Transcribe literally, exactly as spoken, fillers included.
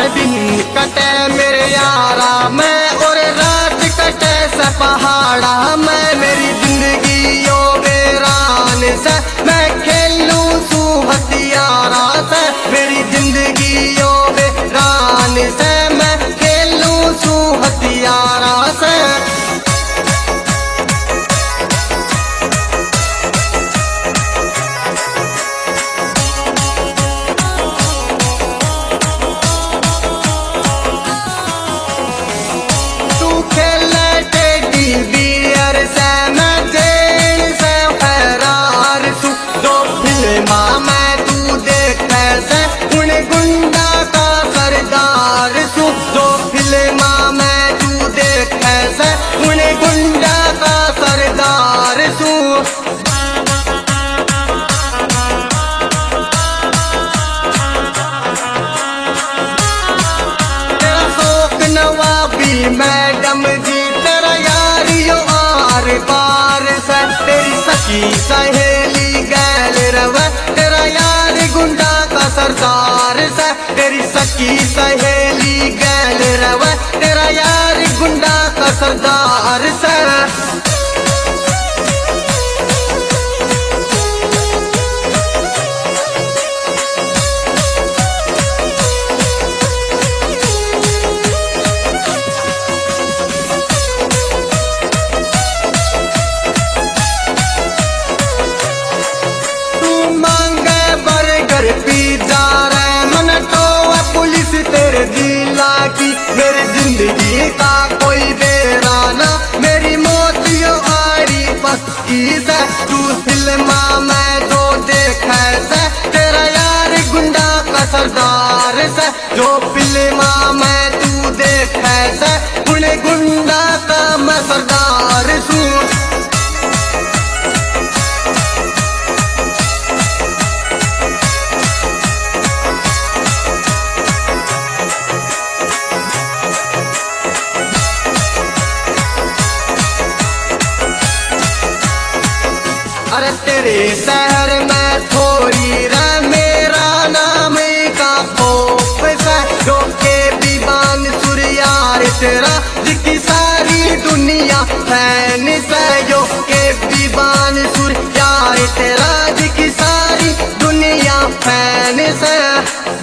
दिन कटे मेरे यारा मैं और रात कटे से पहाड़ा मैं। मेरी जिंदगी यो वीरान से मैं खेलूं सू हथियारा से। मेरी जिंदगी यो वीरान से मैं खेलूं सू हथियारा से। गुंडा का सरदार सू जो फिल्मा में तू देख ऐसे उन्हें गुंडा का सरदार सू। तेरा शौक नवाबी मैडम जी तेरा यारियो आर पार से। तेरी सखी सहेली गैल रवा तेरा यार गुंडा का सरदार से। तेरी सखी सहेली गैल रवा तेरा यार गुंडा का सरदार से। तू मांगे बर्गर पिज्जा तेरे दिला की मेरी जिंदगी का कोई बेराना। मेरी मौत यो आरी पक्की से तू फिल्मा में जो देखा से। तेरा यार गुंडा का सरदार से जो फिल्मा में तू देखा से उन्हें गुंडा का मैं सरदार सू। अरे तेरे शहर में थोड़ी रा मेरा नाम का खौफ से जो के दीवान सुरियार तेरा जिसकी सारी दुनिया फैन से। जो के दीवान सुरियार तेरा जिसकी सारी दुनिया फैन से।